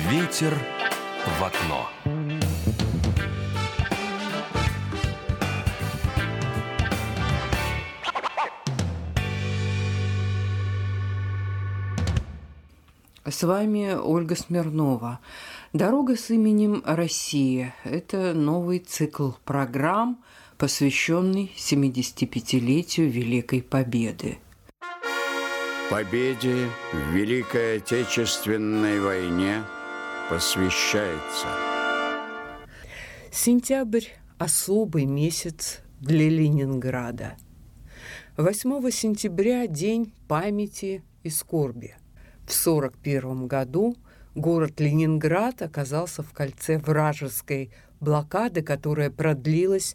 Ветер в окно. С вами Ольга Смирнова. «Дорога с именем Россия» – это новый цикл программ, посвященный 75-летию Великой Победы. Победе в Великой Отечественной войне посвящается. Сентябрь – особый месяц для Ленинграда. 8 сентября – день памяти и скорби. В 1941 году город Ленинград оказался в кольце вражеской блокады, которая продлилась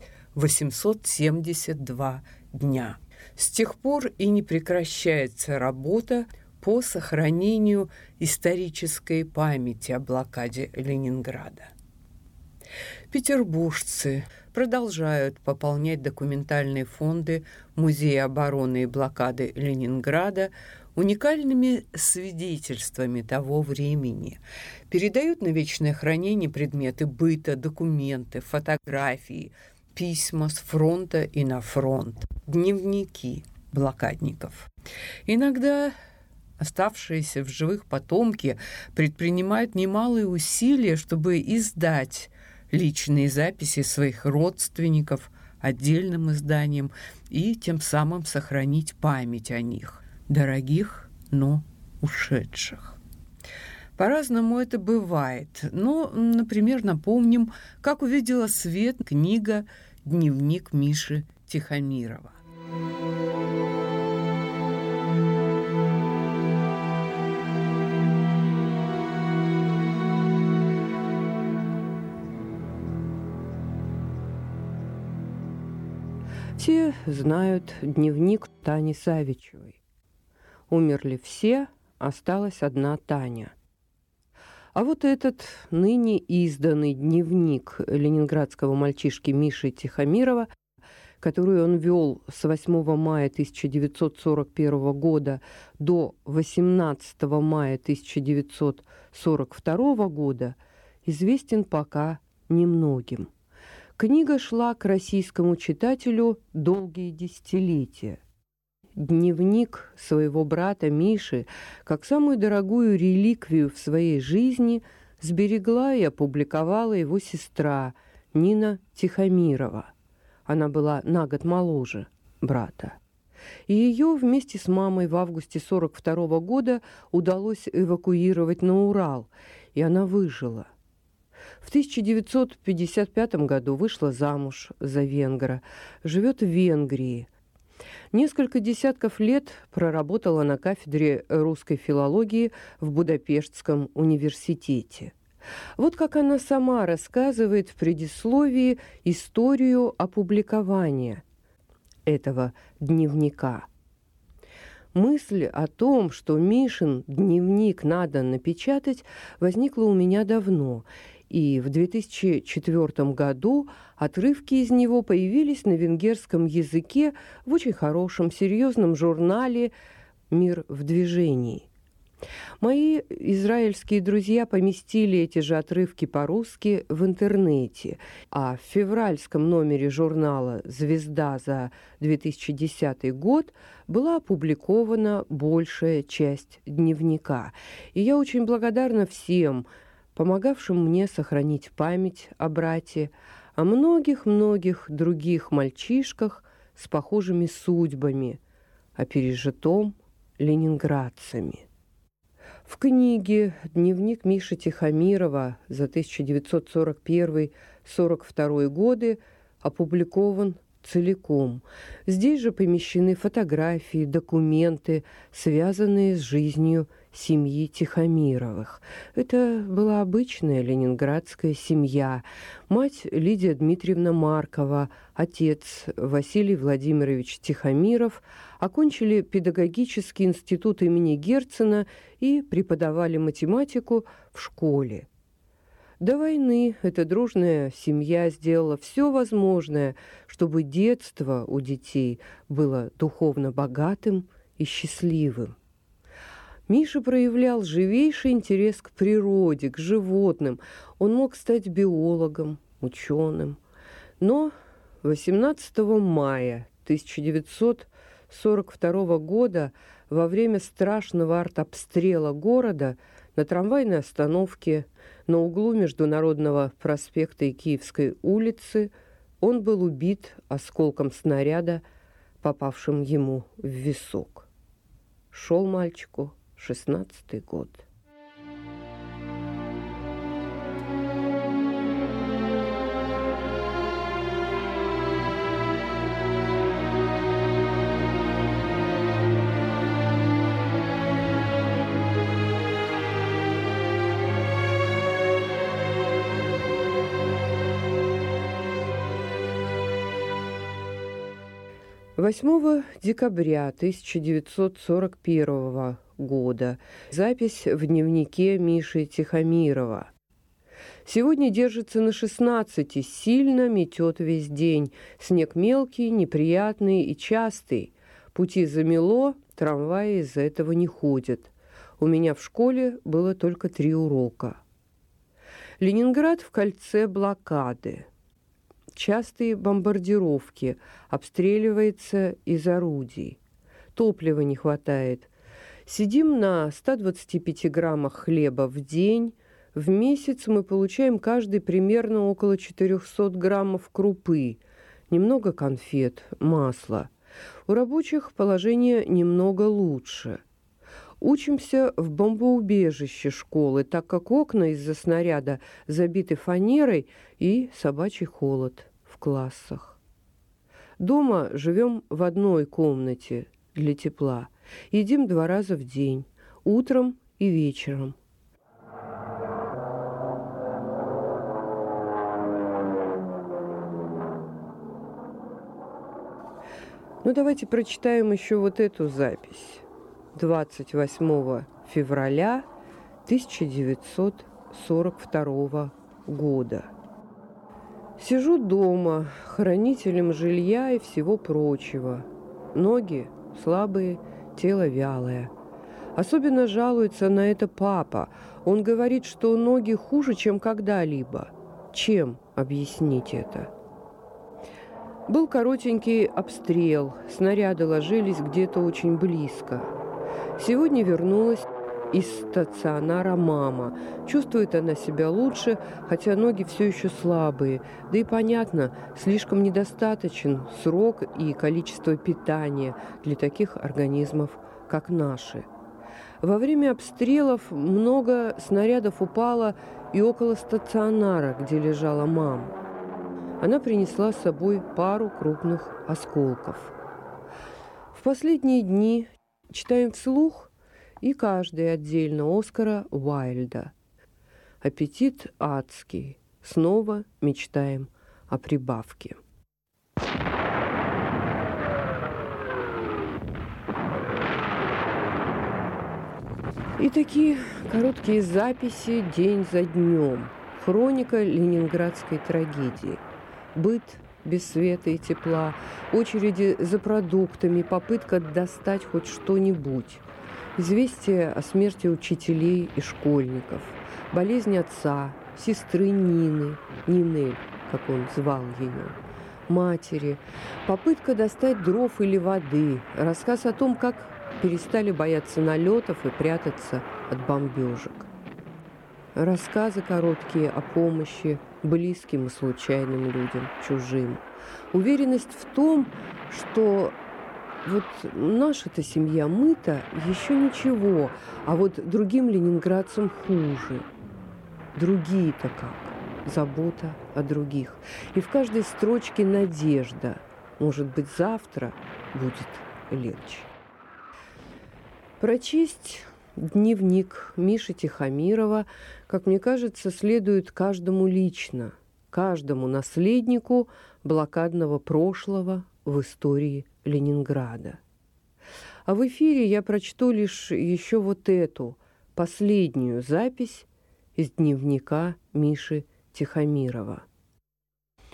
872 дня. С тех пор и не прекращается работа по сохранению исторической памяти о блокаде Ленинграда. Петербуржцы продолжают пополнять документальные фонды Музея обороны и блокады Ленинграда уникальными свидетельствами того времени, передают на вечное хранение предметы быта, документы, фотографии, письма с фронта и на фронт, дневники блокадников. Иногда оставшиеся в живых потомки предпринимают немалые усилия, чтобы издать личные записи своих родственников отдельным изданием и тем самым сохранить память о них, дорогих, но ушедших. По-разному это бывает. Но, например, напомним, как увидела свет книга «Дневник Миши Тихомирова». Все знают дневник Тани Савичевой. Умерли все, осталась одна Таня. А вот этот ныне изданный дневник ленинградского мальчишки Миши Тихомирова, который он вел с 8 мая 1941 года до 18 мая 1942 года, известен пока немногим. Книга шла к российскому читателю долгие десятилетия. Дневник своего брата Миши, как самую дорогую реликвию в своей жизни, сберегла и опубликовала его сестра Нина Тихомирова. Она была на год моложе брата. И ее вместе с мамой в августе 1942 года удалось эвакуировать на Урал, и она выжила. В 1955 году вышла замуж за венгра, живет в Венгрии. Несколько десятков лет проработала на кафедре русской филологии в Будапештском университете. Вот как она сама рассказывает в предисловии историю опубликования этого дневника. Мысль о том, что Мишин дневник надо напечатать, возникла у меня давно, и в 2004 году отрывки из него появились на венгерском языке в очень хорошем, серьезном журнале «Мир в движении». Мои израильские друзья поместили эти же отрывки по-русски в интернете, а в февральском номере журнала «Звезда» за 2010 год была опубликована большая часть дневника. И я очень благодарна всем, помогавшим мне сохранить память о брате, о многих-многих других мальчишках с похожими судьбами, о пережитом ленинградцами. В книге «Дневник Миши Тихомирова» за 1941-1942 годы опубликован целиком. Здесь же помещены фотографии, документы, связанные с жизнью семьи Тихомировых. Это была обычная ленинградская семья. Мать Лидия Дмитриевна Маркова, отец Василий Владимирович Тихомиров окончили педагогический институт имени Герцена и преподавали математику в школе. До войны эта дружная семья сделала все возможное, чтобы детство у детей было духовно богатым и счастливым. Миша проявлял живейший интерес к природе, к животным. Он мог стать биологом, ученым. Но 18 мая 1942 года во время страшного артобстрела города на трамвайной остановке на углу Международного проспекта и Киевской улицы он был убит осколком снаряда, попавшим ему в висок. Шел мальчику 16-й год. «8 декабря 1941 года. Запись в дневнике Миши Тихомирова. Сегодня держится на 16, сильно метет весь день. Снег мелкий, неприятный и частый. Пути замело, трамваи из-за этого не ходят. У меня в школе было только 3 урока. Ленинград в кольце блокады. Частые бомбардировки, обстреливается из орудий. Топлива не хватает. Сидим на 125 граммах хлеба в день. В месяц мы получаем каждый примерно около 400 граммов крупы, немного конфет, масла. У рабочих положение немного лучше. Учимся в бомбоубежище школы, так как окна из-за снаряда забиты фанерой и собачий холод в классах. Дома живем в одной комнате для тепла. Едим 2 раза в день, утром и вечером. Ну, давайте прочитаем еще вот эту запись. 28 февраля 1942 года. Сижу дома, хранителем жилья и всего прочего. Ноги слабые, тело вялое. Особенно жалуется на это папа. Он говорит, что ноги хуже, чем когда-либо. Чем объяснить это? Был коротенький обстрел. Снаряды ложились где-то очень близко. Сегодня вернулась из стационара мама. Чувствует она себя лучше, хотя ноги все еще слабые. Да и понятно, слишком недостаточен срок и количество питания для таких организмов, как наши. Во время обстрелов много снарядов упало и около стационара, где лежала мама. Она принесла с собой пару крупных осколков. В последние дни читаем вслух и каждый отдельно Оскара Уайльда. Аппетит адский. Снова мечтаем о прибавке. И такие короткие записи день за днем. Хроника ленинградской трагедии. Быт без света и тепла, очереди за продуктами, попытка достать хоть что-нибудь. Известие о смерти учителей и школьников, болезнь отца, сестры Нины, Нинель, как он звал ее, матери, попытка достать дров или воды, рассказ о том, как перестали бояться налетов и прятаться от бомбежек. Рассказы короткие о помощи близким и случайным людям, чужим. Уверенность в том, что вот наша-то семья, мы-то еще ничего, а вот другим ленинградцам хуже. Другие-то как? Забота о других. И в каждой строчке надежда. Может быть, завтра будет легче. Прочесть дневник Миши Тихомирова, как мне кажется, следует каждому лично, каждому наследнику блокадного прошлого в истории Ленинграда. А в эфире я прочту лишь еще вот эту, последнюю запись из дневника Миши Тихомирова.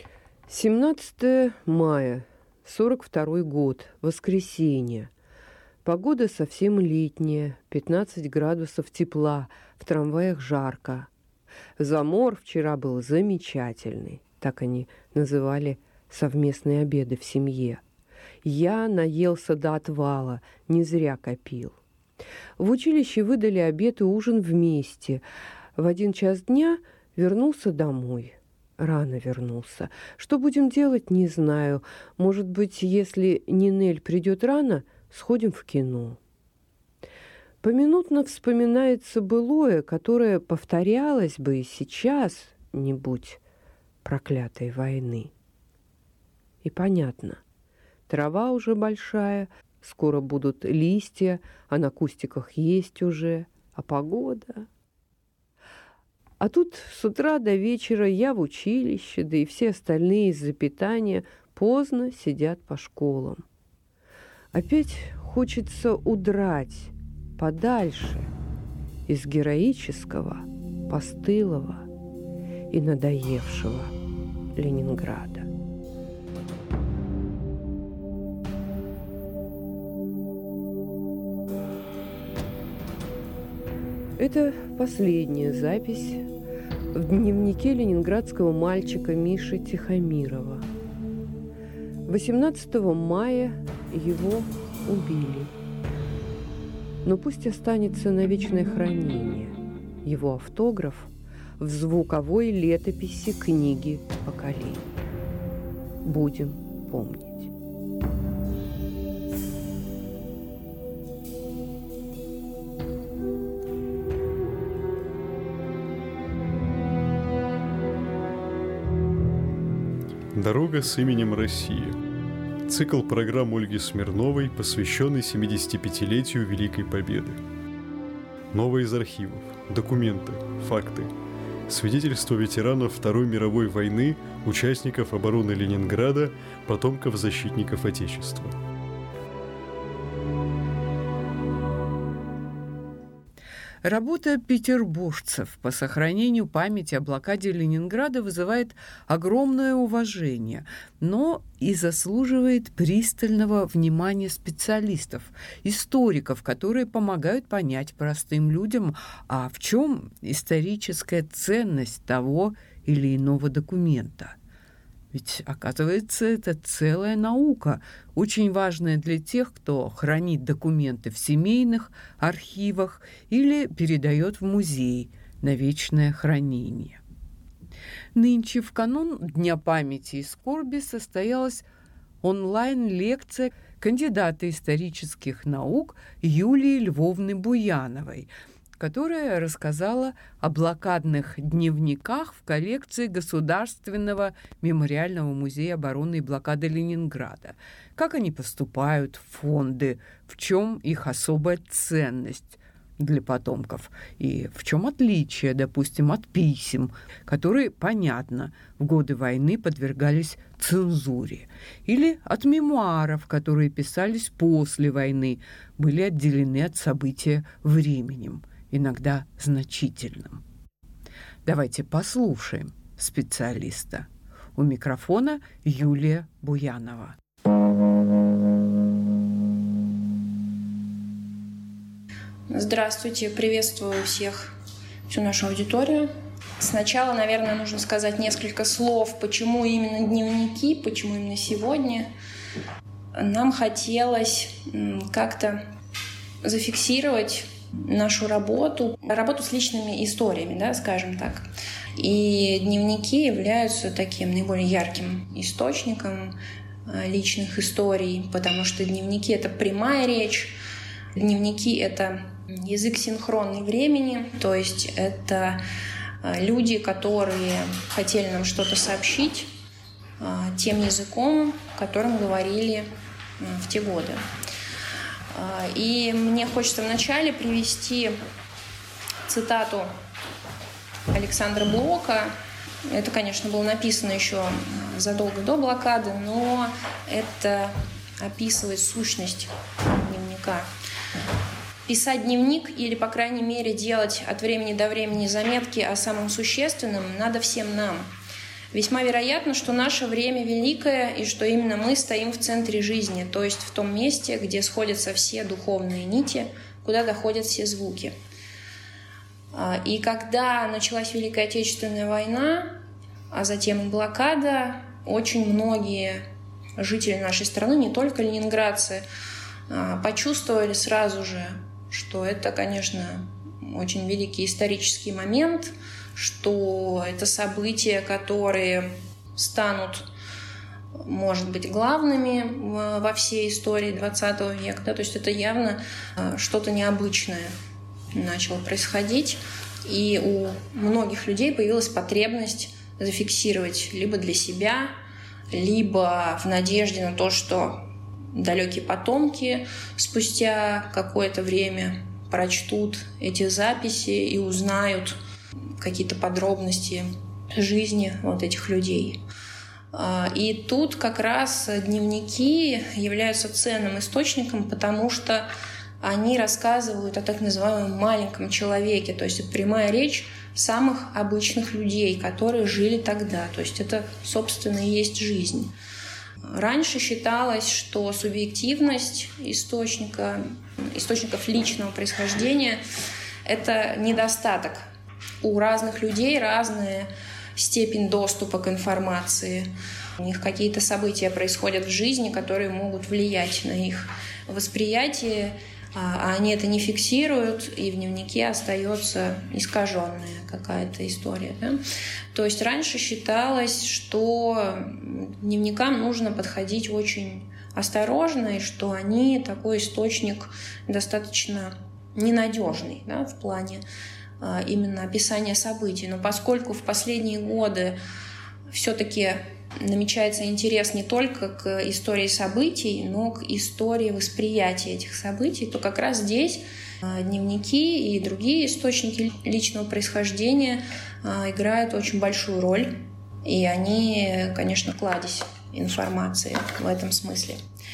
17 мая, 42 год, воскресенье. Погода совсем летняя, 15 градусов тепла, в трамваях жарко. Замор вчера был замечательный, так они называли совместные обеды в семье. Я наелся до отвала, не зря копил. В училище выдали обед и ужин вместе. В 1 час дня вернулся домой. Рано вернулся. Что будем делать, не знаю. Может быть, если Нинель придет рано, сходим в кино. Поминутно вспоминается былое, которое повторялось бы и сейчас, не будь проклятой войны. И понятно, трава уже большая, скоро будут листья, а на кустиках есть уже, а погода... А тут с утра до вечера я в училище, да и все остальные из-за питания поздно сидят по школам. Опять хочется удрать подальше из героического, постылого и надоевшего Ленинграда. Это последняя запись в дневнике ленинградского мальчика Миши Тихомирова. 18 мая его убили. Но пусть останется на вечное хранение его автограф в звуковой летописи книги поколений. Будем помнить. «Дорога с именем Россия». Цикл программ Ольги Смирновой, посвященный 75-летию Великой Победы. Новое из архивов, документы, факты, свидетельства ветеранов Второй мировой войны, участников обороны Ленинграда, потомков защитников Отечества. Работа петербуржцев по сохранению памяти о блокаде Ленинграда вызывает огромное уважение, но и заслуживает пристального внимания специалистов, историков, которые помогают понять простым людям, а в чем историческая ценность того или иного документа. Ведь, оказывается, это целая наука, очень важная для тех, кто хранит документы в семейных архивах или передает в музей на вечное хранение. Нынче в канун Дня памяти и скорби состоялась онлайн-лекция кандидата исторических наук Юлии Львовны Буяновой, которая рассказала о блокадных дневниках в коллекции Государственного мемориального музея обороны и блокады Ленинграда. Как они поступают в фонды, в чем их особая ценность для потомков и в чем отличие, допустим, от писем, которые, понятно, в годы войны подвергались цензуре, или от мемуаров, которые писались после войны, были отделены от события временем, иногда значительным. Давайте послушаем специалиста. У микрофона Юлия Буянова. Здравствуйте, приветствую всех, всю нашу аудиторию. Сначала, наверное, нужно сказать несколько слов, почему именно дневники, почему именно сегодня. Нам хотелось как-то зафиксировать нашу работу с личными историями, да, скажем так. И дневники являются таким наиболее ярким источником личных историй, потому что дневники — это прямая речь, дневники — это язык синхронный времени, то есть это люди, которые хотели нам что-то сообщить тем языком, которым говорили в те годы. И мне хочется вначале привести цитату Александра Блока. Это, конечно, было написано еще задолго до блокады, но это описывает сущность дневника. Писать дневник или, по крайней мере, делать от времени до времени заметки о самом существенном надо всем нам. Весьма вероятно, что наше время великое и что именно мы стоим в центре жизни, то есть в том месте, где сходятся все духовные нити, куда доходят все звуки. И когда началась Великая Отечественная война, а затем и блокада, очень многие жители нашей страны, не только ленинградцы, почувствовали сразу же, что это, конечно, очень великий исторический момент, что это события, которые станут, может быть, главными во всей истории XX века. Да? То есть это явно что-то необычное начало происходить, и у многих людей появилась потребность зафиксировать либо для себя, либо в надежде на то, что далекие потомки спустя какое-то время прочтут эти записи и узнают какие-то подробности жизни вот этих людей. И тут как раз дневники являются ценным источником, потому что они рассказывают о так называемом маленьком человеке, то есть это прямая речь самых обычных людей, которые жили тогда. То есть это, собственно, и есть жизнь. Раньше считалось, что субъективность источников личного происхождения – это недостаток. У разных людей разная степень доступа к информации. У них какие-то события происходят в жизни, которые могут влиять на их восприятие, а они это не фиксируют, и в дневнике остается искаженная какая-то история. Да? То есть раньше считалось, что к дневникам нужно подходить очень осторожно, и что они такой источник достаточно ненадежный, да, в плане именно описания событий. Но поскольку в последние годы все-таки намечается интерес не только к истории событий, но к истории восприятия этих событий, то как раз здесь дневники и другие источники личного происхождения играют очень большую роль. И они, конечно, кладезь информации в этом смысле.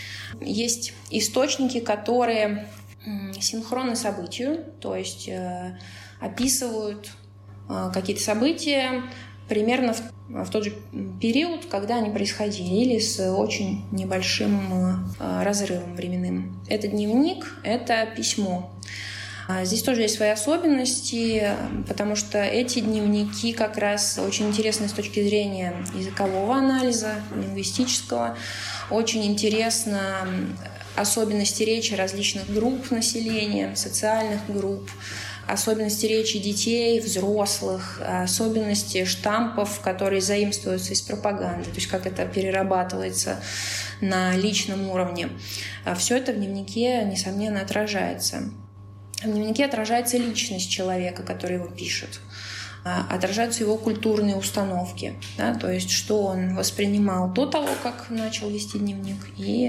Есть источники, которые синхронны событию, то есть описывают какие-то события примерно в тот же период, когда они происходили, или с очень небольшим разрывом временным. Это дневник, это письмо. Здесь тоже есть свои особенности, потому что эти дневники как раз очень интересны с точки зрения языкового анализа, лингвистического. Очень интересно особенности речи различных групп населения, социальных групп, особенности речи детей, взрослых, особенности штампов, которые заимствуются из пропаганды, то есть как это перерабатывается на личном уровне. Все это в дневнике, несомненно, отражается. В дневнике отражается личность человека, который его пишет, отражаются его культурные установки, да, то есть что он воспринимал до того, как начал вести дневник, и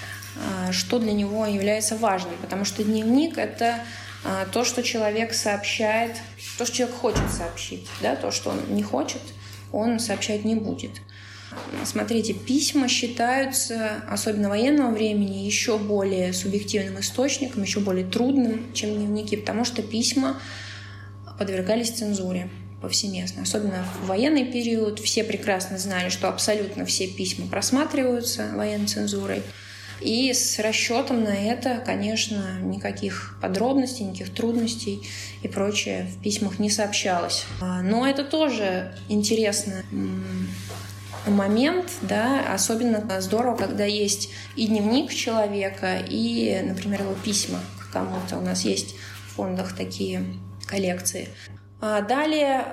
что для него является важным, потому что дневник — это то, что человек сообщает, то, что человек хочет сообщить, да, то, что он не хочет, он сообщать не будет. Смотрите, письма считаются, особенно военного времени, еще более субъективным источником, еще более трудным, чем дневники, потому что письма подвергались цензуре повсеместно. Особенно в военный период все прекрасно знали, что абсолютно все письма просматриваются военной цензурой. И с расчетом на это, конечно, никаких подробностей, никаких трудностей и прочее в письмах не сообщалось. Но это тоже интересный момент, да, особенно здорово, когда есть и дневник человека, и, например, его письма к кому-то. У нас есть в фондах такие коллекции. Далее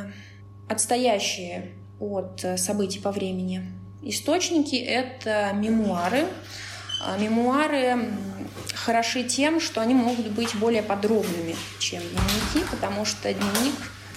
отстоящие от событий по времени источники — это мемуары. Мемуары хороши тем, что они могут быть более подробными, чем дневники, потому что дневник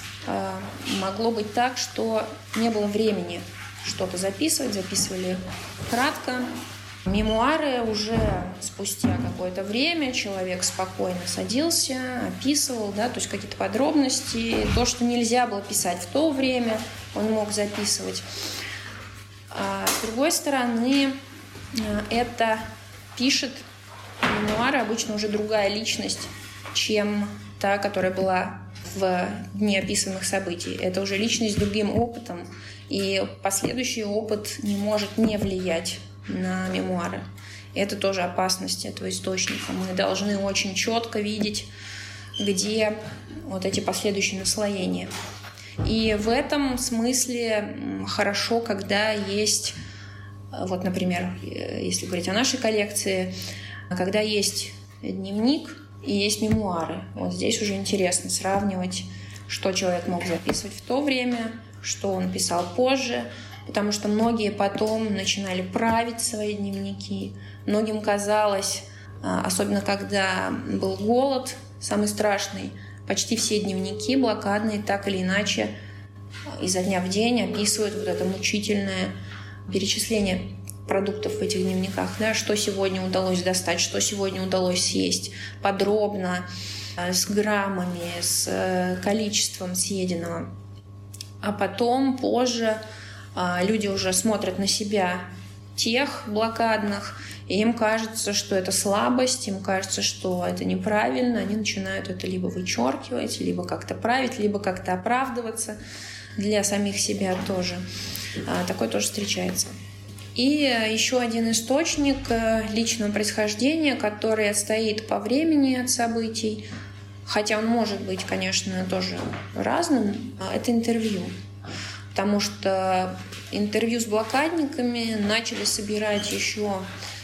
могло быть так, что не было времени что-то записывать, записывали кратко. Мемуары уже спустя какое-то время человек спокойно садился, описывал, да, то есть какие-то подробности, то, что нельзя было писать в то время, он мог записывать. С другой стороны, это пишет мемуары обычно уже другая личность, чем та, которая была в дни описанных событий. Это уже личность с другим опытом, и последующий опыт не может не влиять на мемуары. И это тоже опасность этого источника. Мы должны очень четко видеть, где вот эти последующие наслоения. И в этом смысле хорошо, когда есть, вот, например, если говорить о нашей коллекции, когда есть дневник и есть мемуары. Вот здесь уже интересно сравнивать, что человек мог записывать в то время, что он писал позже, потому что многие потом начинали править свои дневники. Многим казалось, особенно когда был голод, самый страшный, почти все дневники блокадные так или иначе изо дня в день описывают вот это мучительное перечисление продуктов в этих дневниках, да, что сегодня удалось достать, что сегодня удалось съесть, подробно, с граммами, с количеством съеденного. А потом, позже, люди уже смотрят на себя, тех блокадных, и им кажется, что это слабость, им кажется, что это неправильно, они начинают это либо вычеркивать, либо как-то править, либо как-то оправдываться для самих себя тоже. Такое тоже встречается. И еще один источник личного происхождения, который отстоит по времени от событий, хотя он может быть, конечно, тоже разным, это интервью. Потому что интервью с блокадниками начали собирать еще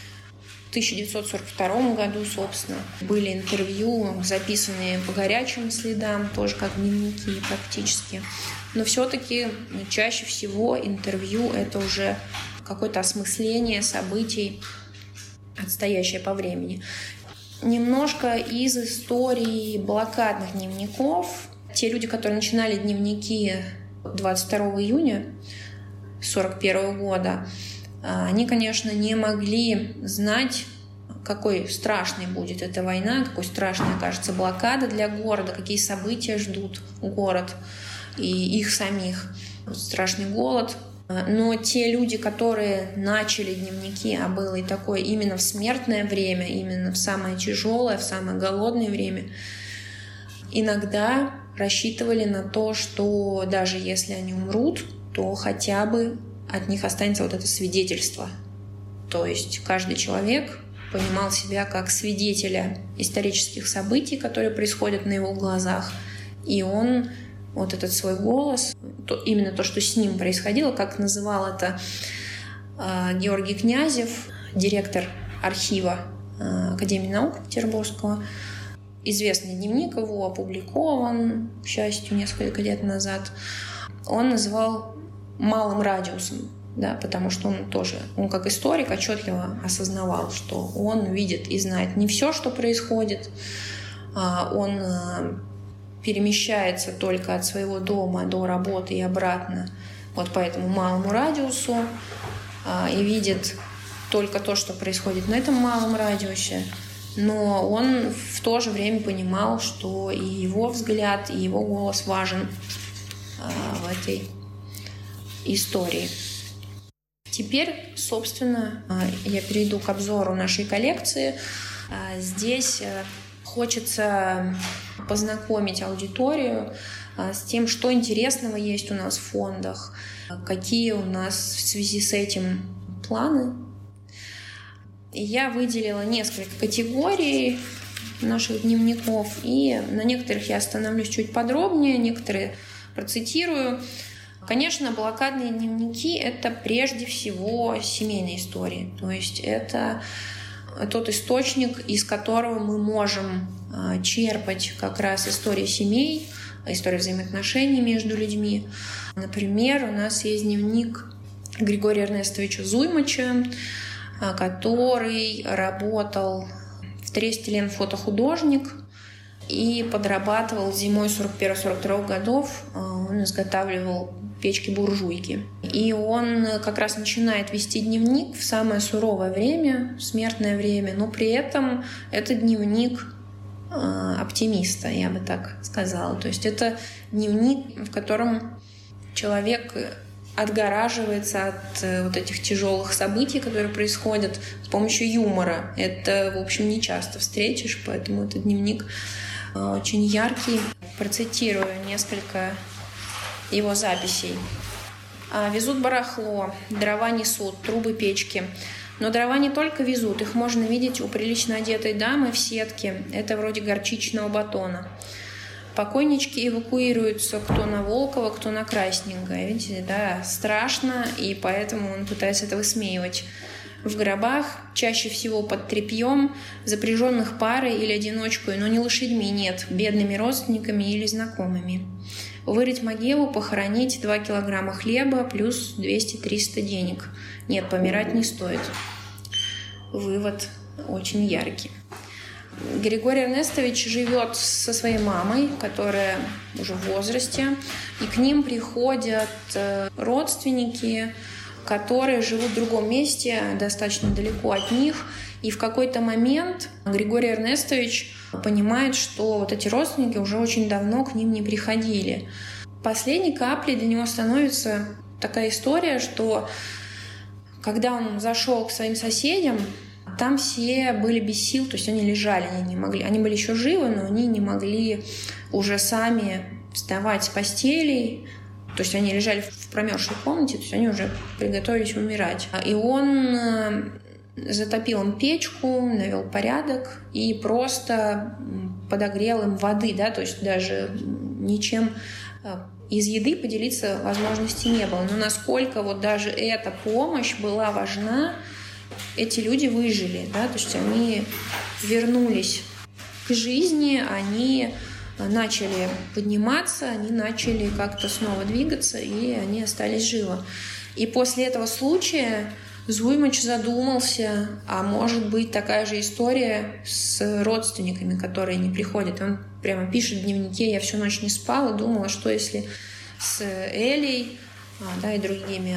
в 1942 году, собственно. Были интервью, записанные по горячим следам, тоже как дневники практически. Но все-таки чаще всего интервью — это уже какое-то осмысление событий, отстоящее по времени. Немножко из истории блокадных дневников. Те люди, которые начинали дневники 22 июня 1941 года, они, конечно, не могли знать, какой страшной будет эта война, какой страшной окажется блокада для города, какие события ждут город и их самих. Страшный голод. Но те люди, которые начали дневники, а было и такое именно в смертное время, именно в самое тяжелое, в самое голодное время, иногда рассчитывали на то, что даже если они умрут, то хотя бы от них останется вот это свидетельство. То есть каждый человек понимал себя как свидетеля исторических событий, которые происходят на его глазах, и он вот этот свой голос, именно то, что с ним происходило, как называл это Георгий Князев, директор архива Академии наук Петербургского. Известный дневник его опубликован, к счастью, несколько лет назад. Он называл малым радиусом, да, потому что он как историк отчетливо осознавал, что он видит и знает не все, что происходит. Он перемещается только от своего дома до работы и обратно вот по этому малому радиусу и видит только то, что происходит на этом малом радиусе. Но он в то же время понимал, что и его взгляд, и его голос важен в этой истории. Теперь, собственно, я перейду к обзору нашей коллекции. Здесь хочется познакомить аудиторию с тем, что интересного есть у нас в фондах, какие у нас в связи с этим планы. Я выделила несколько категорий наших дневников, и на некоторых я остановлюсь чуть подробнее, некоторые процитирую. Конечно, блокадные дневники — это прежде всего семейные истории, то есть это тот источник, из которого мы можем черпать как раз истории семей, истории взаимоотношений между людьми. Например, у нас есть дневник Григория Эрнестовича Зуймача, который работал в Тресте ленфотохудожник и подрабатывал зимой 41-42 годов. Он изготавливал печки-буржуйки. И он как раз начинает вести дневник в самое суровое время, смертное время, но при этом это дневник оптимиста, я бы так сказала. То есть это дневник, в котором человек отгораживается от вот этих тяжелых событий, которые происходят, с помощью юмора. Это, в общем, не часто встретишь, поэтому этот дневник очень яркий. Процитирую несколько его записей. «Везут барахло, дрова несут, трубы, печки. Но дрова не только везут, их можно видеть у прилично одетой дамы в сетке. Это вроде горчичного батона. Покойнички эвакуируются кто на Волково, кто на Красненькое. Видите, да, страшно, и поэтому он пытается это высмеивать. В гробах, чаще всего под тряпьем, запряженных парой или одиночкой, но не лошадьми, нет, бедными родственниками или знакомыми. Вырыть могилу, похоронить 2 килограмма хлеба плюс 200-300 денег. Нет, помирать не стоит». Вывод очень яркий. Григорий Эрнестович живет со своей мамой, которая уже в возрасте, и к ним приходят родственники, которые живут в другом месте, достаточно далеко от них. И в какой-то момент Григорий Эрнестович понимает, что вот эти родственники уже очень давно к ним не приходили. Последней каплей для него становится такая история, что когда он зашел к своим соседям, там все были без сил, то есть они лежали, они не могли. Они были еще живы, но они не могли уже сами вставать с постелей. То есть они лежали в промерзшей комнате, то есть они уже приготовились умирать. И он затопил им печку, навел порядок и просто подогрел им воды, да, то есть даже ничем из еды поделиться возможности не было. Но насколько вот даже эта помощь была важна, эти люди выжили, да, то есть они вернулись к жизни, они начали подниматься, они начали как-то снова двигаться, и они остались живы. И после этого случая Зуймач задумался, а может быть такая же история с родственниками, которые не приходят. Он прямо пишет в дневнике: «Я всю ночь не спал и думала, что если с Элей, да, и другими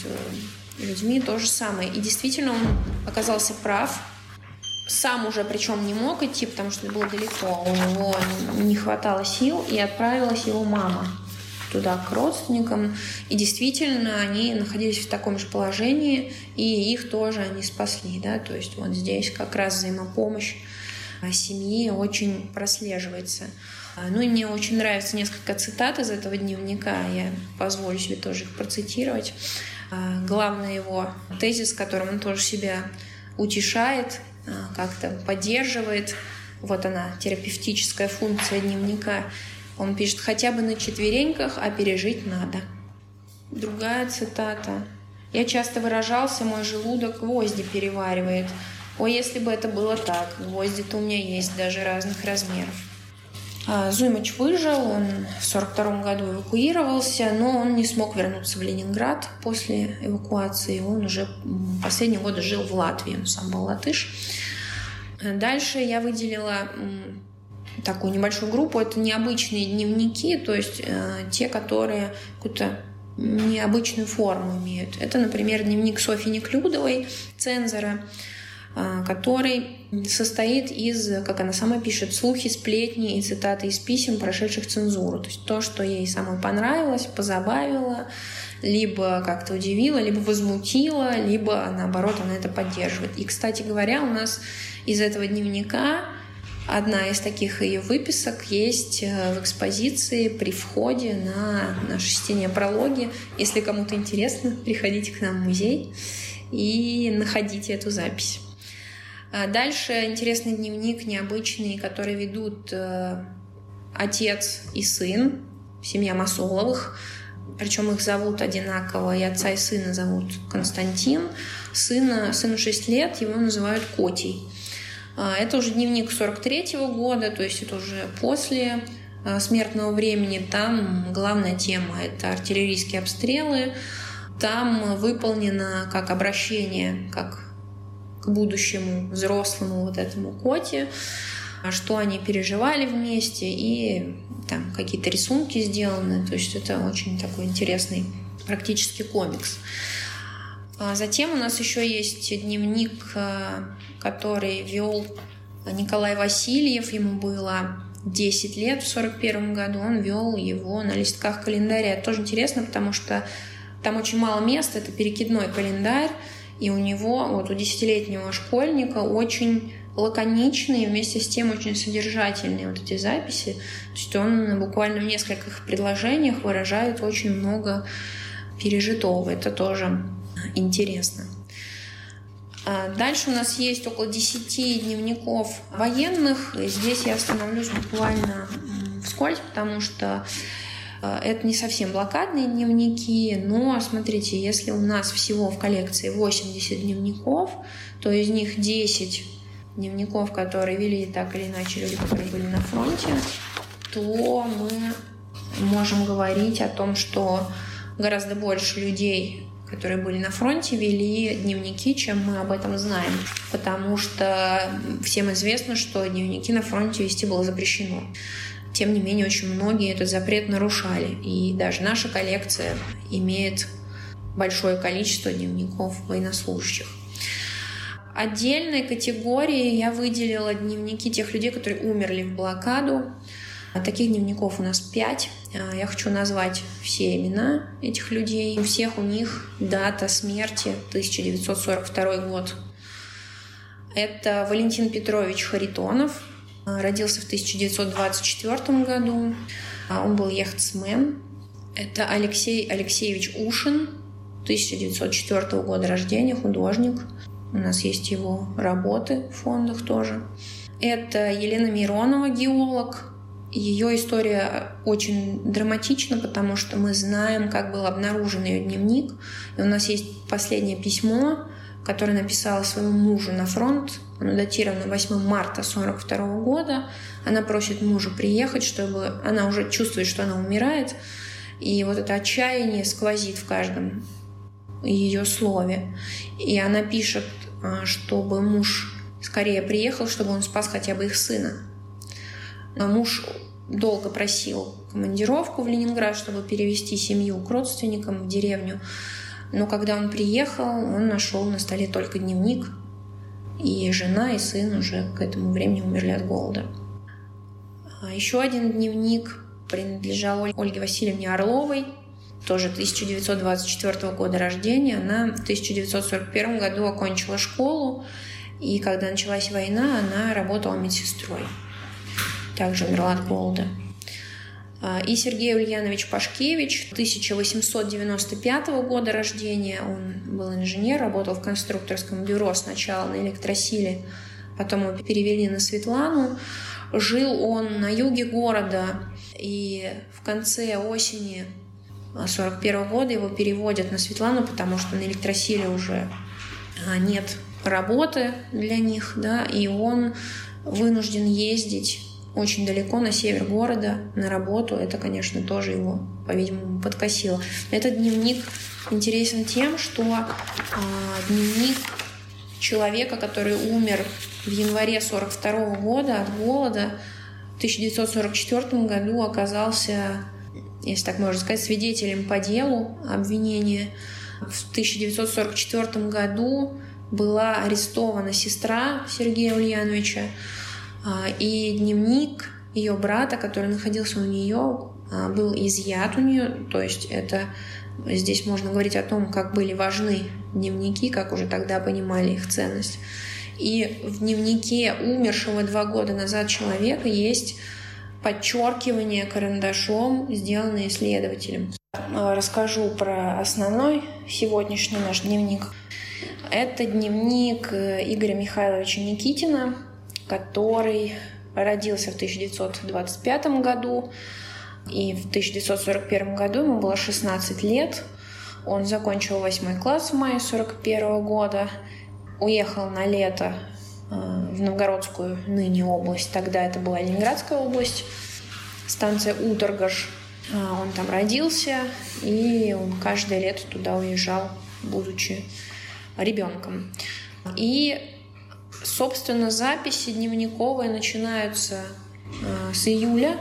людьми то же самое». И действительно он оказался прав. Сам уже причем не мог идти, потому что было далеко, у него не хватало сил, и отправилась его мама туда к родственникам. И действительно они находились в таком же положении, и их тоже они спасли. Да? То есть вот здесь как раз взаимопомощь семьи очень прослеживается. Ну и мне очень нравится несколько цитат из этого дневника, я позволю себе тоже их процитировать. Главный его тезис, которым он тоже себя утешает, как-то поддерживает. Вот она, терапевтическая функция дневника. Он пишет: «Хотя бы на четвереньках, а пережить надо». Другая цитата. «Я часто выражался, мой желудок гвозди переваривает. Ой, если бы это было так, гвозди-то у меня есть даже разных размеров». Зуймач выжил, он в 1942 году эвакуировался, но он не смог вернуться в Ленинград после эвакуации. Он уже последние годы жил в Латвии, он сам был латыш. Дальше я выделила такую небольшую группу. Это необычные дневники, то есть те, которые какую-то необычную форму имеют. Это, например, дневник Софьи Неклюдовой, цензора, который состоит из, как она сама пишет, слухи, сплетни и цитаты из писем, прошедших цензуру. То есть то, что ей самой понравилось, позабавило, либо как-то удивило, либо возмутило, либо, наоборот, она это поддерживает. И, кстати говоря, у нас из этого дневника одна из таких ее выписок есть в экспозиции при входе на наше чтение прологи. Если кому-то интересно, приходите к нам в музей и находите эту запись. Дальше интересный дневник, необычный, который ведут отец и сын, семья Масоловых. Причем их зовут одинаково, и отца, и сына зовут Константин. Сыну 6 лет, его называют Котей. Это уже дневник 1943 года, то есть это уже после смертного времени. Там главная тема — это артиллерийские обстрелы. Там выполнено как обращение, как к будущему взрослому вот этому Коте, что они переживали вместе, и там какие-то рисунки сделаны. То есть это очень такой интересный практически комикс. Затем у нас еще есть дневник, который вел Николай Васильев. Ему было 10 лет в 1941 году. Он вел его на листках календаря. Это тоже интересно, потому что там очень мало места. Это перекидной календарь. И у него, вот у 10-летнего школьника, очень лаконичные, вместе с тем очень содержательные вот эти записи. То есть он буквально в нескольких предложениях выражает очень много пережитого. Это тоже интересно. Дальше у нас есть около 10 дневников военных. И здесь я остановлюсь буквально вскользь, потому что это не совсем блокадные дневники, но смотрите, если у нас всего в коллекции 80 дневников, то из них 10 дневников, которые вели так или иначе люди, которые были на фронте, то мы можем говорить о том, что гораздо больше людей, которые были на фронте, вели дневники, чем мы об этом знаем. Потому что всем известно, что дневники на фронте вести было запрещено. Тем не менее, очень многие этот запрет нарушали. И даже наша коллекция имеет большое количество дневников военнослужащих. Отдельной категорией я выделила дневники тех людей, которые умерли в блокаду. Таких дневников у нас 5. Я хочу назвать все имена этих людей. У всех у них дата смерти 1942 год. Это Валентин Петрович Харитонов. Родился в 1924 году. Он был яхтсмен. Это Алексей Алексеевич Ушин. 1904 года рождения, художник. У нас есть его работы в фондах тоже. Это Елена Миронова, геолог. Ее история очень драматична, потому что мы знаем, как был обнаружен ее дневник. И у нас есть последнее письмо, которое написала своему мужу на фронт. Оно датировано 8 марта 1942 года. Она просит мужа приехать, чтобы... Она уже чувствует, что она умирает. И вот это отчаяние сквозит в каждом ее слове. И она пишет, чтобы муж скорее приехал, чтобы он спас хотя бы их сына. Но муж долго просил командировку в Ленинград, чтобы перевести семью к родственникам в деревню. Но когда он приехал, он нашел на столе только дневник. И жена, и сын уже к этому времени умерли от голода. Еще один дневник принадлежал Ольге Васильевне Орловой, тоже 1924 года рождения. Она в 1941 году окончила школу, и когда началась война, она работала медсестрой. Также умерла от голода. И Сергей Ульянович Пашкевич, 1895 года рождения. Он был инженер, работал в конструкторском бюро сначала на электросиле, потом его перевели на Светлану. Жил он на юге города, и в конце осени 1941 года его переводят на Светлану, потому что на электросиле уже нет работы для них, да, и он вынужден ездить очень далеко, на север города, на работу. Это, конечно, тоже его, по-видимому, подкосило. Этот дневник интересен тем, что дневник человека, который умер в январе 1942 года от голода, в 1944 году оказался, если так можно сказать, свидетелем по делу обвинения. В 1944 году была арестована сестра Сергея Ульяновича, и дневник ее брата, который находился у нее, был изъят у нее. То есть это здесь можно говорить о том, как были важны дневники, как уже тогда понимали их ценность. И в дневнике умершего 2 года назад человека есть подчеркивание карандашом, сделанное исследователем. Расскажу про основной сегодняшний наш дневник. Это дневник Игоря Михайловича Никитина, который родился в 1925 году, и в 1941 году ему было 16 лет. Он закончил 8 класс в мае 1941 года, уехал на лето в Новгородскую ныне область, тогда это была Ленинградская область, станция Уторгаш. Он там родился, и он каждое лето туда уезжал, будучи ребенком. И собственно, записи дневниковые начинаются с июля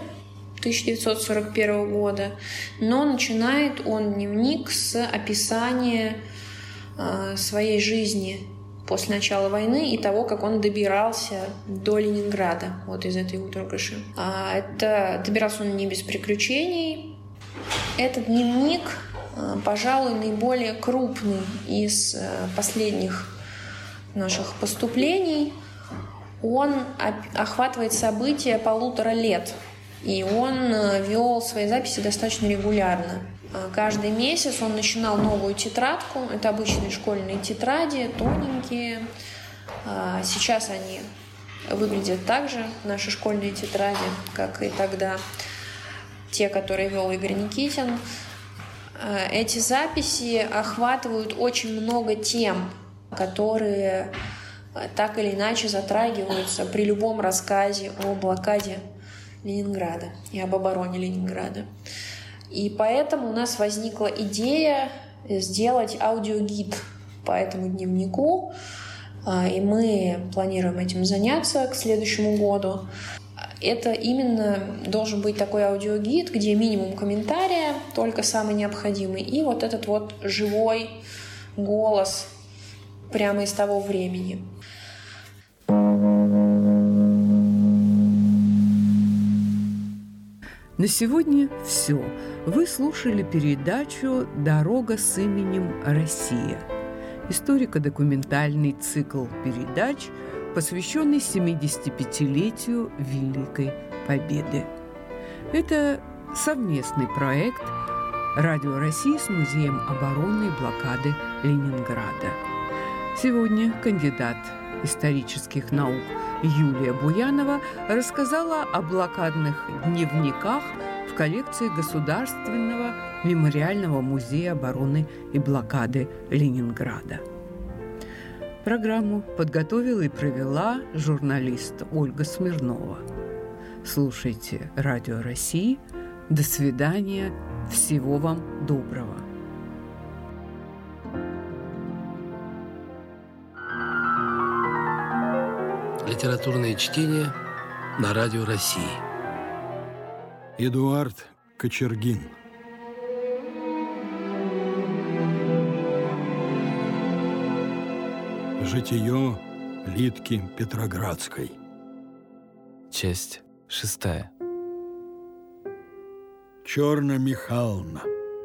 1941 года, но начинает он дневник с описания своей жизни после начала войны и того, как он добирался до Ленинграда, вот из этой Уторгаши. Добирался он не без приключений. Этот дневник, пожалуй, наиболее крупный из последних наших поступлений. Он охватывает события 1,5 лет, и он вел свои записи достаточно регулярно. Каждый месяц он начинал новую тетрадку. Это обычные школьные тетради, тоненькие. Сейчас они выглядят так же, наши школьные тетради, как и тогда, те, которые вел Игорь Никитин. Эти записи охватывают очень много тем, которые так или иначе затрагиваются при любом рассказе о блокаде Ленинграда и об обороне Ленинграда. И поэтому у нас возникла идея сделать аудиогид по этому дневнику, и мы планируем этим заняться к следующему году. Это именно должен быть такой аудиогид, где минимум комментария, только самый необходимый, и вот этот вот живой голос прямо из того времени. На сегодня все. Вы слушали передачу «Дорога с именем Россия». Историко-документальный цикл передач, посвященный 75-летию Великой Победы. Это совместный проект «Радио России» с Музеем обороны и блокады Ленинграда. Сегодня кандидат исторических наук Юлия Буянова рассказала о блокадных дневниках в коллекции Государственного мемориального музея обороны и блокады Ленинграда. Программу подготовила и провела журналист Ольга Смирнова. Слушайте Радио России. До свидания. Всего вам доброго. Литературное чтение на Радио России. Эдуард Кочергин. Житие Лидки Петроградской. Часть 6. Черна Михайловна.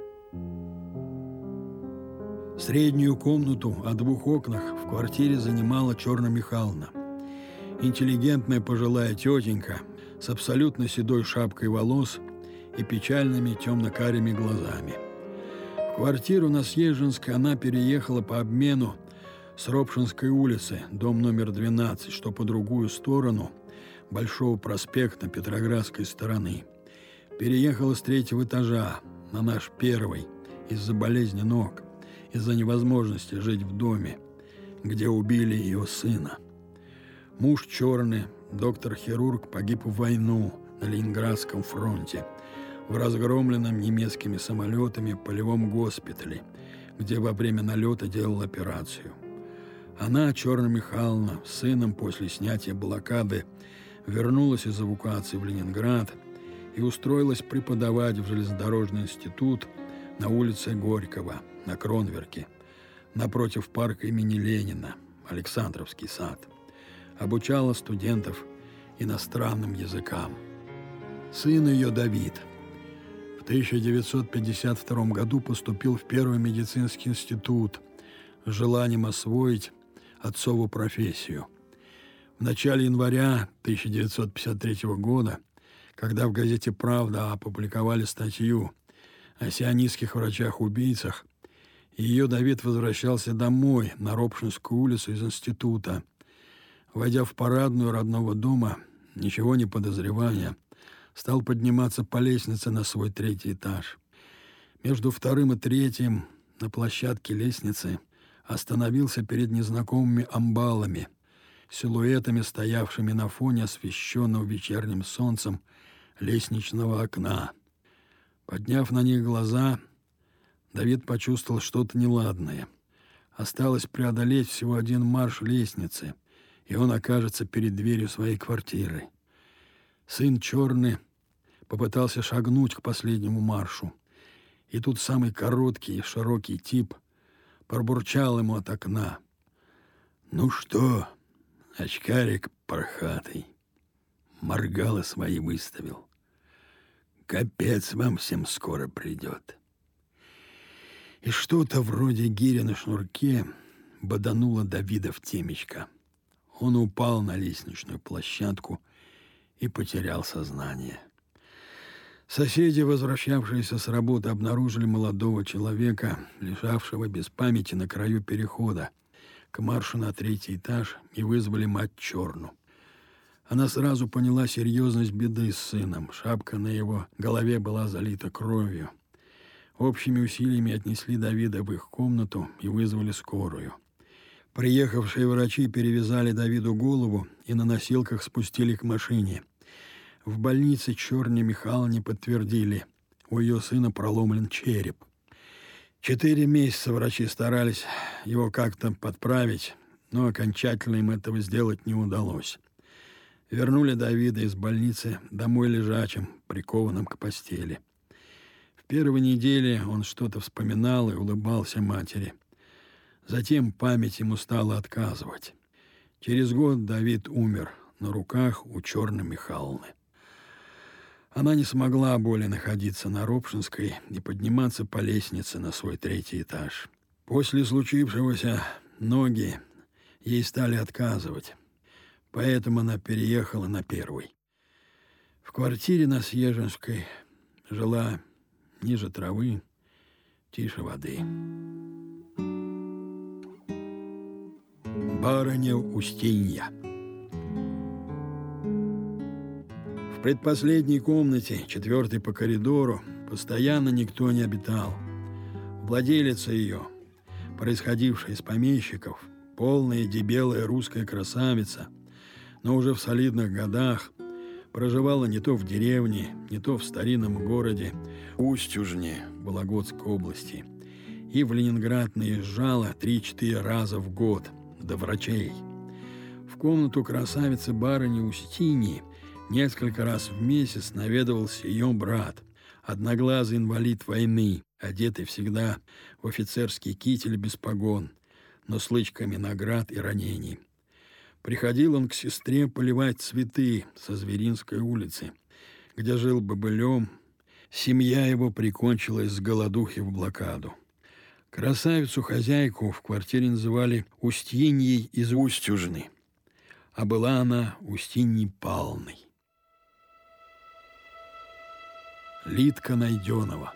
Среднюю комнату о 2 окнах в квартире занимала Черна Михайловна. Интеллигентная пожилая тетенька с абсолютно седой шапкой волос и печальными темно-карими глазами. В квартиру на Съезженской она переехала по обмену с Ропшинской улицы, дом номер 12, что по другую сторону Большого проспекта Петроградской стороны. Переехала с 3-го этажа на наш 1-й из-за болезни ног, из-за невозможности жить в доме, где убили ее сына. Муж черный, доктор-хирург, погиб в войну на Ленинградском фронте в разгромленном немецкими самолетами полевом госпитале, где во время налета делал операцию. Она, Черна Михайловна, с сыном после снятия блокады вернулась из эвакуации в Ленинград и устроилась преподавать в железнодорожный институт на улице Горького, на Кронверке, напротив парка имени Ленина, Александровский сад. Обучала студентов иностранным языкам. Сын ее, Давид, в 1952 году поступил в Первый медицинский институт с желанием освоить отцову профессию. В начале января 1953 года, когда в газете «Правда» опубликовали статью о сионистских врачах-убийцах, ее Давид возвращался домой на Ропшинскую улицу из института. Войдя в парадную родного дома, ничего не подозревая, стал подниматься по лестнице на свой 3-й этаж. Между 2-м и 3-м на площадке лестницы остановился перед незнакомыми амбалами, силуэтами, стоявшими на фоне освещенного вечерним солнцем лестничного окна. Подняв на них глаза, Давид почувствовал что-то неладное. Осталось преодолеть всего 1 марш лестницы, и он окажется перед дверью своей квартиры. Сын черный попытался шагнуть к последнему маршу, и тут самый короткий и широкий тип пробурчал ему от окна: «Ну что, очкарик пархатый, моргалы свои выставил. Капец вам всем скоро придет». И что-то вроде гиря на шнурке бодануло Давида в темечко. Он упал на лестничную площадку и потерял сознание. Соседи, возвращавшиеся с работы, обнаружили молодого человека, лежавшего без памяти на краю перехода к маршу на 3-й этаж, и вызвали мать Черну. Она сразу поняла серьезность беды с сыном. Шапка на его голове была залита кровью. Общими усилиями отнесли Давида в их комнату и вызвали скорую. Приехавшие врачи перевязали Давиду голову и на носилках спустили к машине. В больнице Черне Михайловне подтвердили, у ее сына проломлен череп. 4 месяца врачи старались его как-то подправить, но окончательно им этого сделать не удалось. Вернули Давида из больницы домой лежачим, прикованным к постели. В первой неделе он что-то вспоминал и улыбался матери. Затем память ему стала отказывать. Через год Давид умер на руках у Черной Михайловны. Она не смогла более находиться на Ропшинской и подниматься по лестнице на свой 3-й этаж. После случившегося ноги ей стали отказывать, поэтому она переехала на 1-й. В квартире на Съезженской жила ниже травы, тише воды. Барыня Устинья. В предпоследней комнате, 4-й по коридору, постоянно никто не обитал. Владелица ее, происходившая из помещиков, полная дебелая русская красавица, но уже в солидных годах, проживала не то в деревне, не то в старинном городе Устюжне Вологодской области и в Ленинград наезжала 3-4 раза в год до врачей. В комнату красавицы барыни Устиньи несколько раз в месяц наведывался ее брат, одноглазый инвалид войны, одетый всегда в офицерский китель без погон, но с лычками наград и ранений. Приходил он к сестре поливать цветы со Зверинской улицы, где жил бобылем. Семья его прикончилась с голодухи в блокаду. Красавицу-хозяйку в квартире называли Устиньей из Устюжны, а была она Устиньей Павловной. Лидка Найденова.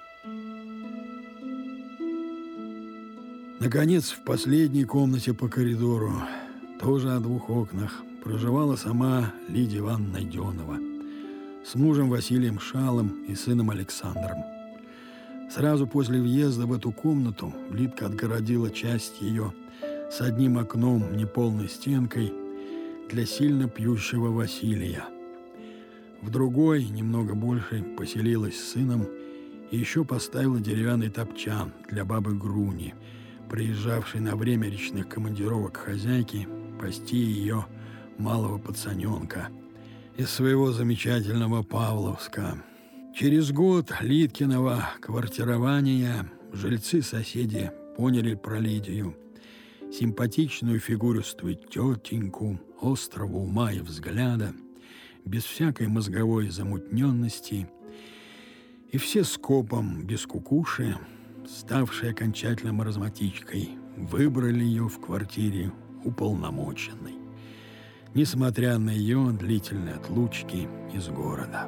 Наконец, в последней комнате по коридору, тоже о 2 окнах, проживала сама Лидия Ивановна Найденова с мужем Василием Шалом и сыном Александром. Сразу после въезда в эту комнату Лидка отгородила часть ее с одним окном, неполной стенкой, для сильно пьющего Василия. В другой, немного больше, поселилась с сыном и еще поставила деревянный топчан для бабы Груни, приезжавшей на время речных командировок хозяйки пасти ее малого пацаненка из своего замечательного Павловска. Через год Лидкиного квартирования жильцы-соседи поняли про Лидию. Симпатичную фигуристую тетеньку, острого ума и взгляда, без всякой мозговой замутненности, и все скопом, без кукуши, ставшей окончательно маразматичкой, выбрали ее в квартире уполномоченной, несмотря на ее длительные отлучки из города.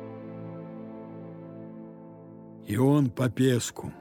Ион Попеску.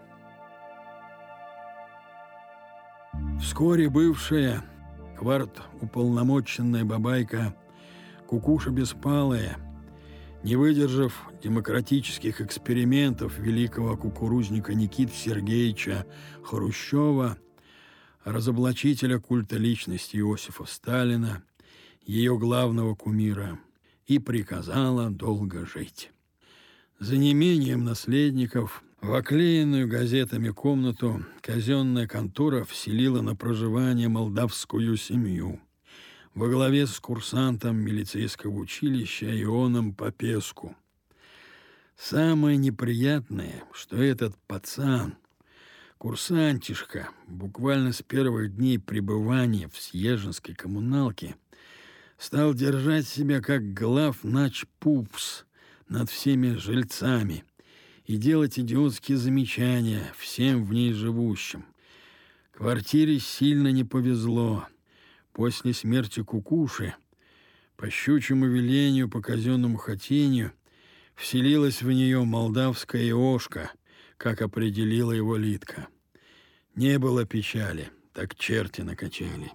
Вскоре бывшая квартуполномоченная бабайка Кукуша Беспалая, не выдержав демократических экспериментов великого кукурузника Никиты Сергеевича Хрущева, разоблачителя культа личности Иосифа Сталина, ее главного кумира, и приказала долго жить. За неимением наследников в оклеенную газетами комнату казенная контора вселила на проживание молдавскую семью во главе с курсантом милицейского училища Ионом Попеску. Самое неприятное, что этот пацан, курсантишка, буквально с первых дней пребывания в Съезженской коммуналке, стал держать себя как главначпупс над всеми жильцами и делать идиотские замечания всем в ней живущим. Квартире сильно не повезло. После смерти Кукуши, по щучьему велению, по казенному хотению, вселилась в нее молдавская Иошка, как определила его Лидка. Не было печали, так черти накачали.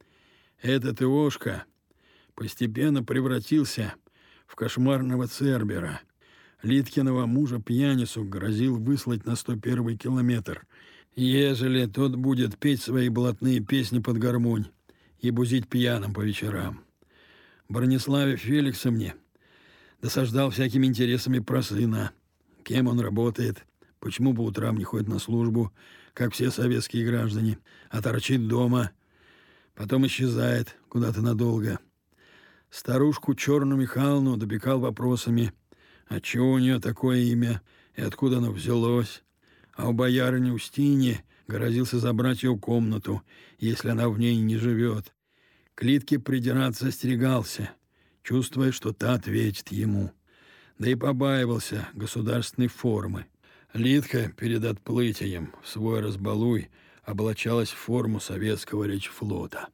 Этот Иошка постепенно превратился в кошмарного Цербера. Литкиного мужа-пьяницу грозил выслать на 101-й километр, ежели тот будет петь свои блатные песни под гармонь и бузить пьяным по вечерам. Брониславе Феликсовне досаждал всякими интересами про сына. Кем он работает, почему по утрам не ходит на службу, как все советские граждане, а торчит дома, потом исчезает куда-то надолго. Старушку Черную Михайловну допекал вопросами, отчего у нее такое имя и откуда оно взялось, а у боярыни Устиньи грозился забрать ее комнату, если она в ней не живет. К Лидке придираться остерегался, чувствуя, что та ответит ему. Да и побаивался государственной формы. Лидка перед отплытием в свой разбалуй облачалась в форму советского речфлота.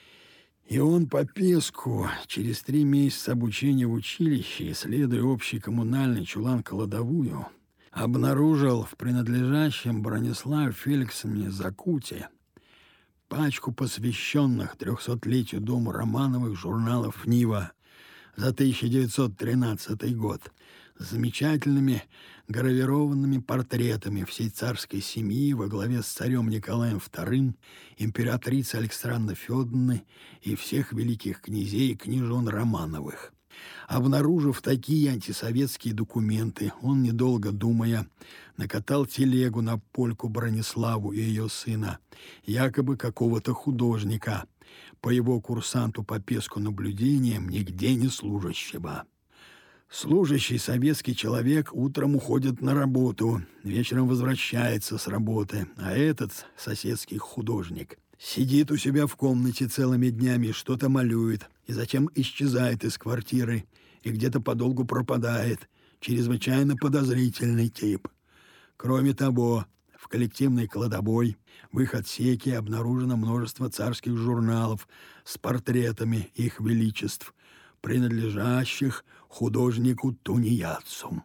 И он по Песку через 3 месяца обучения в училище, исследуя общий коммунальный чулан-кладовую, обнаружил в принадлежащем Брониславе Феликсовне закуте пачку посвященных 300-летию дома Романовых журналов «Нива» за 1913 год с замечательными гравированными портретами всей царской семьи во главе с царем Николаем II, императрицей Александрой Федоровной и всех великих князей и княжон Романовых. Обнаружив такие антисоветские документы, он, недолго думая, накатал телегу на польку Брониславу и ее сына, якобы какого-то художника, по его курсанту по Песку наблюдениям нигде не служащего. Служащий советский человек утром уходит на работу, вечером возвращается с работы, а этот соседский художник сидит у себя в комнате целыми днями, что-то малюет, и затем исчезает из квартиры и где-то подолгу пропадает. Чрезвычайно подозрительный тип. Кроме того, в коллективной кладовой в их отсеке обнаружено множество царских журналов с портретами их величеств, принадлежащих художнику Тунеядцу.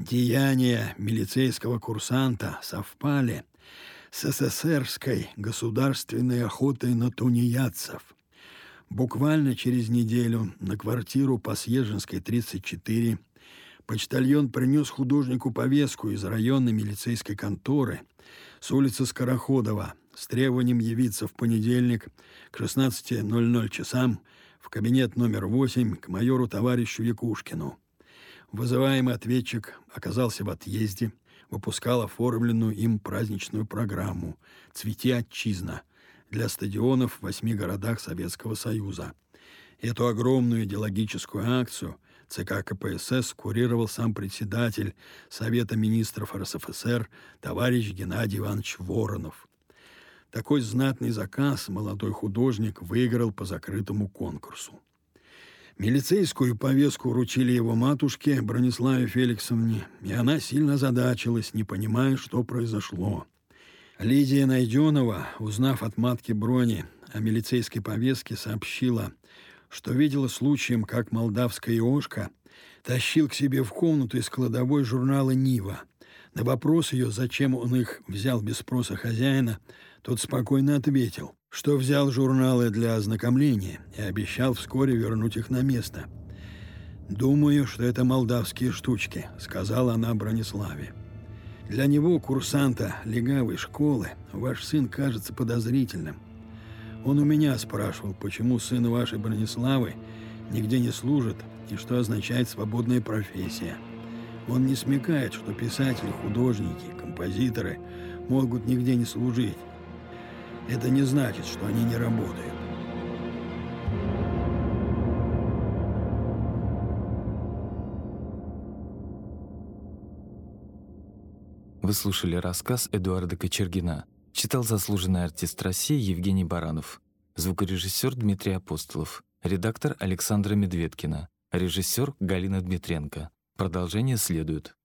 Деяния милицейского курсанта совпали с эсэсэрской государственной охотой на тунеядцев. Буквально через неделю на квартиру по Съезженской, 34, почтальон принес художнику повестку из районной милицейской конторы с улицы Скороходова с требованием явиться в понедельник к 16:00 часам в кабинет номер 8 к майору товарищу Якушкину. Вызываемый ответчик оказался в отъезде, выпускал оформленную им праздничную программу «Цвети, отчизна» для стадионов в 8 городах Советского Союза. Эту огромную идеологическую акцию ЦК КПСС курировал сам председатель Совета министров РСФСР товарищ Геннадий Иванович Воронов. Такой знатный заказ молодой художник выиграл по закрытому конкурсу. Милицейскую повестку вручили его матушке Брониславе Феликсовне, и она сильно озадачилась, не понимая, что произошло. Лидия Найденова, узнав от матки Брони о милицейской повестке, сообщила, что видела случаем, как молдавская Иошка тащил к себе в комнату из кладовой журнала «Нива». На вопрос ее, зачем он их взял без спроса хозяина, тот спокойно ответил, что взял журналы для ознакомления и обещал вскоре вернуть их на место. «Думаю, что это молдавские штучки», — сказала она Брониславе. «Для него, курсанта легавой школы, ваш сын кажется подозрительным. Он у меня спрашивал, почему сын вашей Брониславы нигде не служит и что означает свободная профессия. Он не смекает, что писатели, художники, композиторы могут нигде не служить. Это не значит, что они не работают». Вы слушали рассказ Эдуарда Кочергина. Читал заслуженный артист России Евгений Баранов. Звукорежиссер Дмитрий Апостолов. Редактор Александра Медведкина. Режиссер Галина Дмитренко. Продолжение следует.